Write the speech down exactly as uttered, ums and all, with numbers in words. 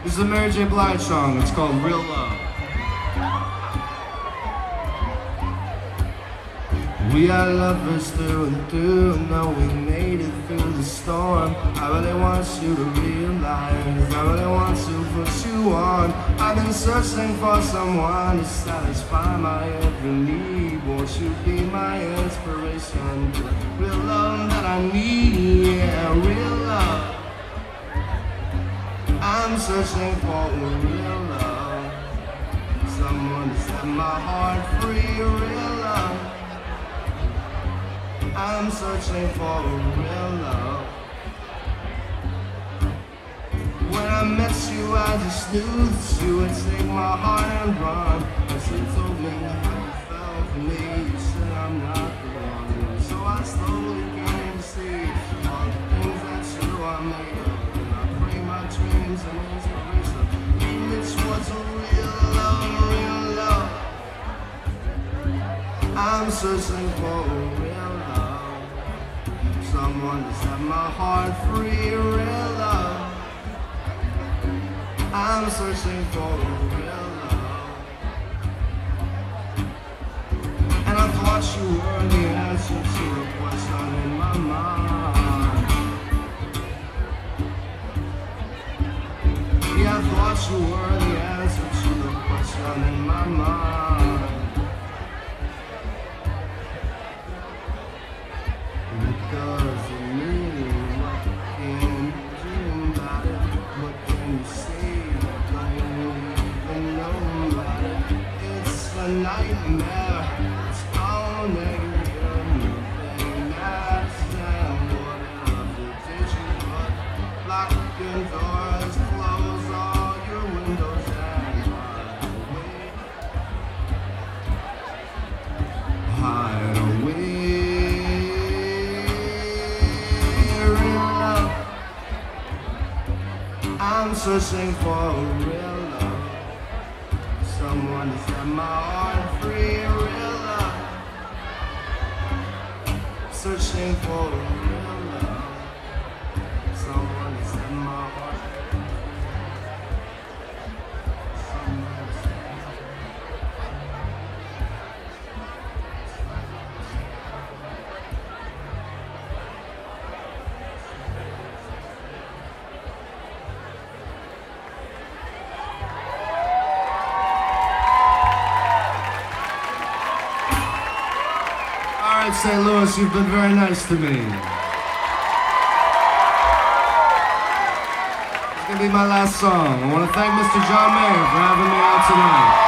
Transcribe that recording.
This is a Mary J. Blige song. It's called Real Love. We are lovers through and through. No, we made it through the storm. I really want you to realize I really want to put you on. I've been searching for someone to satisfy my every need. Won't you be my inspiration? Real love that I need, yeah, real love. I'm searching for real love. Someone to set my heart free, real love. I'm searching for real love. When I met you, I just knew that you would take my heart and run. As you told me how you felt for me, you said I'm not the one. So I slowly came to see all the things that you are made of. And I pray my dreams and inspiration lead me towards a real love, real love. I'm searching for a real love. Someone to set my heart free, real love. I'm searching for a real love. And I thought you were the answer to the question in my mind. Yeah, I thought you were the answer to the question in my mind. Because of me, what can you do about it? What can you say? Don't even know about it. It's a nightmare. It's all negative. Nothing matters now. Whatever did you put? Lock your doors, close all your windows and hide away. Hide away. I'm searching for a real love. Someone to set my heart free, real love. Searching for a real love. Someone to set my heart free. Someone to set my heart free. Saint Louis, you've been very nice to me. It's gonna be my last song. I want to thank Mister John Mayer for having me out tonight.